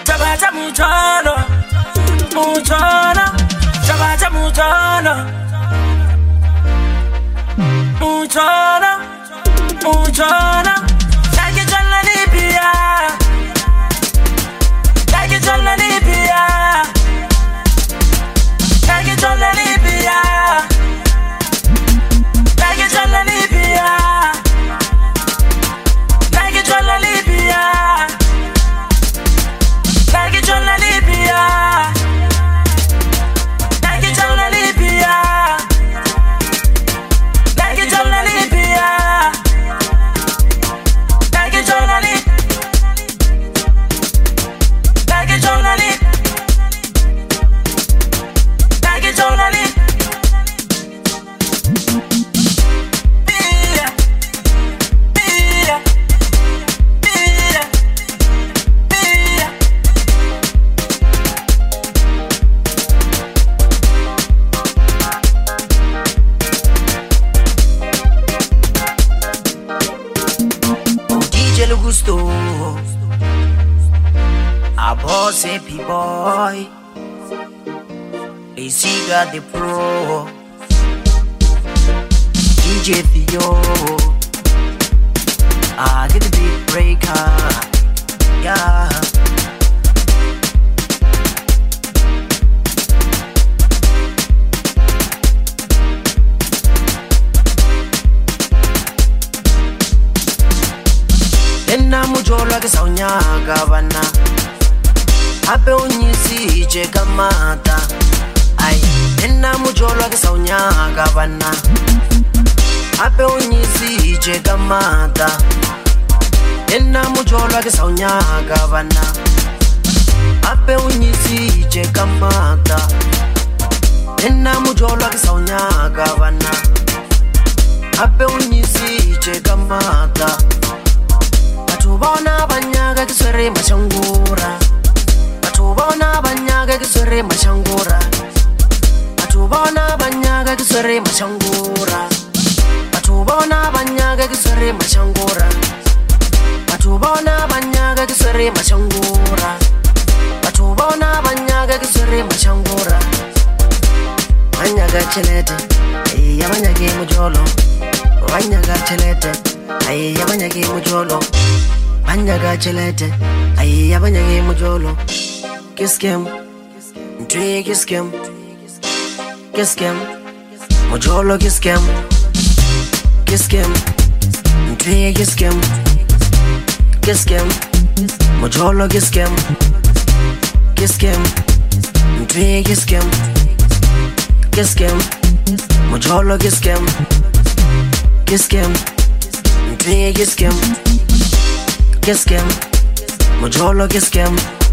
Tabaja mutono, mutono, tabaja mutono, mutono, mutono. Take it on Libya, take it on Libya, take it on Libya, take it on Libya, take it on Libya. Take it on Libya. Take it on Libya. Take it on Libya. Take it on Libya. Take it on Libya. Take it on Libya. Gusto a boss happy boy AC got the pro DJ Theo I get the big breaker yeah Enna mujolo ke saunya gavana Ape unyisi je kamata Ai enna mujolo ke saunya gavana Ape unyisi je kamata Enna mujolo ke saunya gavana Ape unyisi je kamata Enna mujolo ke saunya gavana Ape unyisi je kamata Batubona banyaga kisore machangura Batubona banyaga kisore machangura Batubona banyaga kisore machangura Batubona banyaga kisore machangura Batubona banyaga kisore machangura Batubona banyaga kisore machangura Banyaga chelete ya banyage mujolo Banyaga chelete ya banyage mujolo Banyaga chelete, ya banyage mujolo. Kiskem, ntwe kiskem, kiskem, mujolo kiskem, kiskem, ntwe kiskem, kiskem, mujolo kiskem, kiskem, ntwe kiskem, kiskem, mujolo kiskem, kiskem, ntwe kiskem. Kiskem, mujolo kiskem.